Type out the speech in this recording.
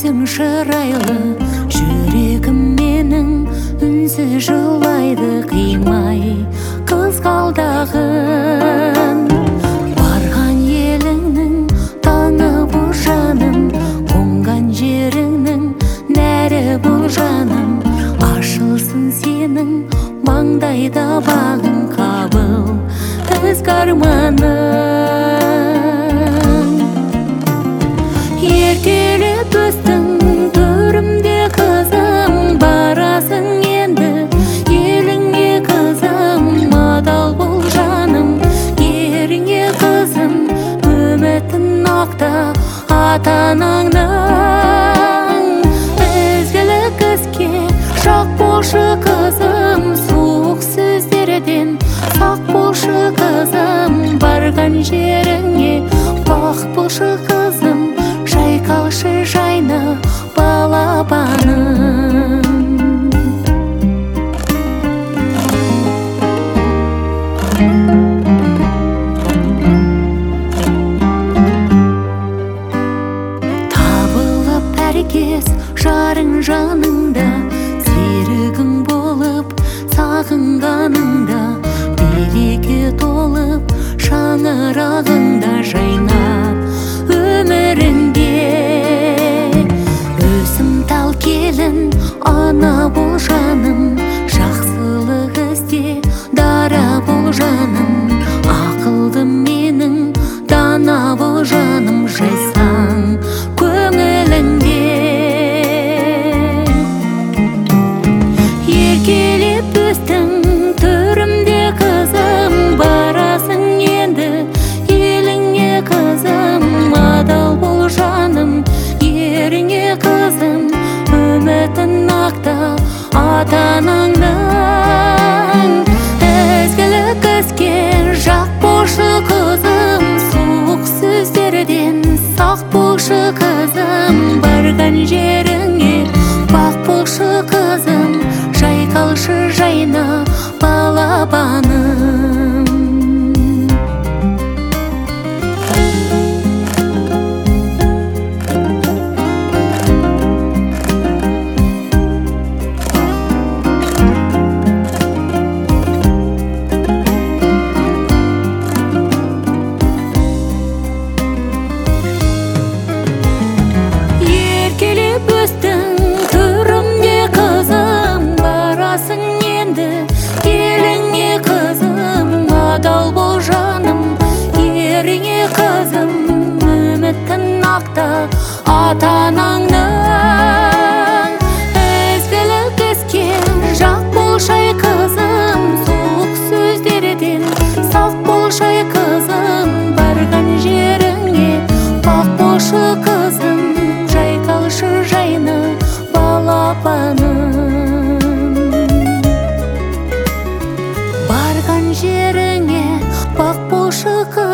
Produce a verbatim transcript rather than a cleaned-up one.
көзің шырайлы, жүрегім менің үнсіз жылайды қимай қызғалдағын. Барған еліңнің таңы бұл жаным, қонған жеріңнің нәрі бұл жаным. Ашылсын сенің маңдайда бағың, қабыл ізгі арманың. Ертелеп өстің төрімде қызым, барасың енді еліңе қызым. Адал бол жаным еріңе қызым, үмітін ақта ата-анаңның. Ізгілік іске жақ болшы қызым, суық сөздерден сақ болшы қызым. Барған жеріңе бақ болшы қызым, жайқалшы жайна балапаным. Табылып әркез жарың жаныңда, серігің болып сағынғаныңда. Береке толып шаңырағыңда жайнап өміріңде. Өсім тал келін ана бол жаным, жақсылық ізде дара бол жаным. Ақылды менің дана бол жаным, жайсаң көңіліңде. Еркелеп өстің төрімде қызым, барасың енді еліңе қызым. Адал бол жаным еріңе қызым, үмітін ақта ата-анаңның. Ізгілік іске жақ болшы қызым, суық сөздерден сақ болшы қызым. Барған жеріңе бақ болшы қызым, жайқалшы жайна балапаным. Еркелеп өстің төрімде қызым, барасың енді еліңе қызым. Адал бол жаным еріңе қызым, үмітін ақта ата-анаңның. Ізгілік іске жақ болшай қызым, суық сөздерден сақ болшай қызым. Барған жеріңе бақ болшы қызым, жайқалшы жайна балапаным. Барған жеріңе бақ болшы қызым.